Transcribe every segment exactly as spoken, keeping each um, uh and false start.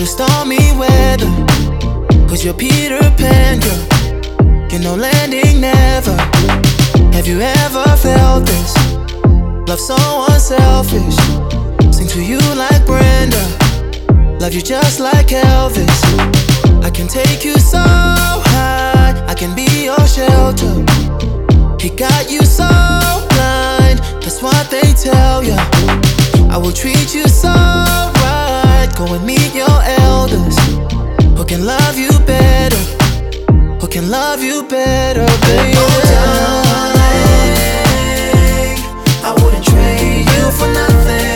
stormy weather, cause you're Peter Pan, girl. You know landing never. Have you ever felt this? Love so unselfish. Sing to you like Brenda. Love you just like Elvis. I can take you so high, I can be your shelter. He got you so blind, that's what they tell ya. I will treat you so right. Go and meet your elders, who can love you better, who can love you better, baby. Oh, darling, I wouldn't trade you for nothing.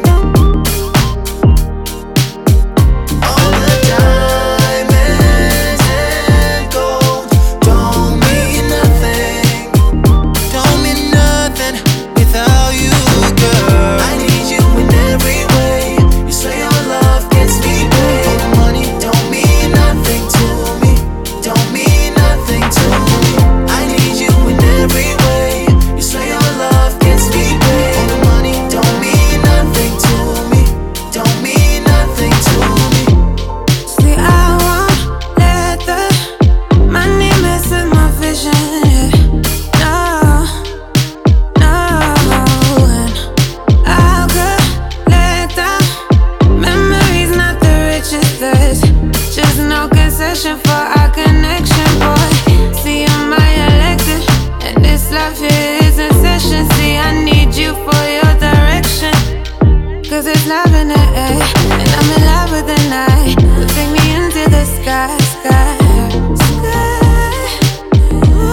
All the diamonds and gold don't mean nothing, don't mean nothing without you, girl. I need you in every way. You say your love gets me paid. All the money don't mean nothing to me, don't mean nothing to me. I need you in every way. You say your love gets me paid. All the money don't mean nothing to me, don't mean nothing to me. See, I won't let the money mess with my vision, yeah. No, no. And I'll collect the memories, not the riches. There's just no concession for our connection, boy. See, I'm my elected, and this life here is in session. See, I need you for your direction, cause it's love in the air, and I'm in love with the night. So take me into the sky, sky, sky. Ooh,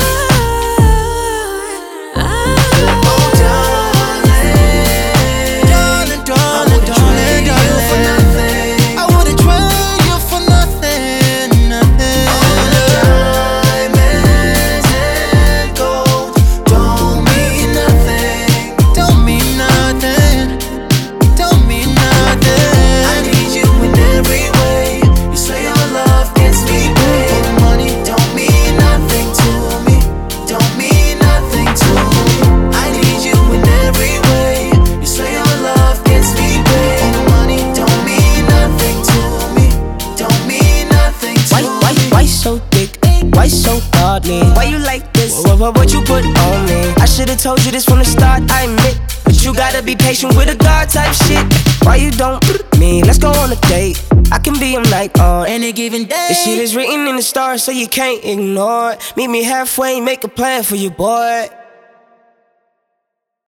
ah. Oh, darling, darling, darling, darling, darling, for nothing. I wouldn't trade you for nothing, nothing. All the diamonds and gold don't mean nothing, don't mean nothing, don't mean nothing. I need you in every way. You say your love gets me paid. All the money don't mean nothing to me, don't mean nothing to me. I need you in every way. You say your love gets me paid. All the money don't mean nothing to me, don't mean nothing to Why, why, me. why so thick? Why so godly? Why you like this? What, what, what you put on me? I should've told you this from the start, I admit. But you gotta be patient with a God type shit. Why you don't me? Let's go on a date. I can be him like on Any given day. this shit is written in the stars, so you can't ignore it. Meet me halfway, make a plan for you, boy.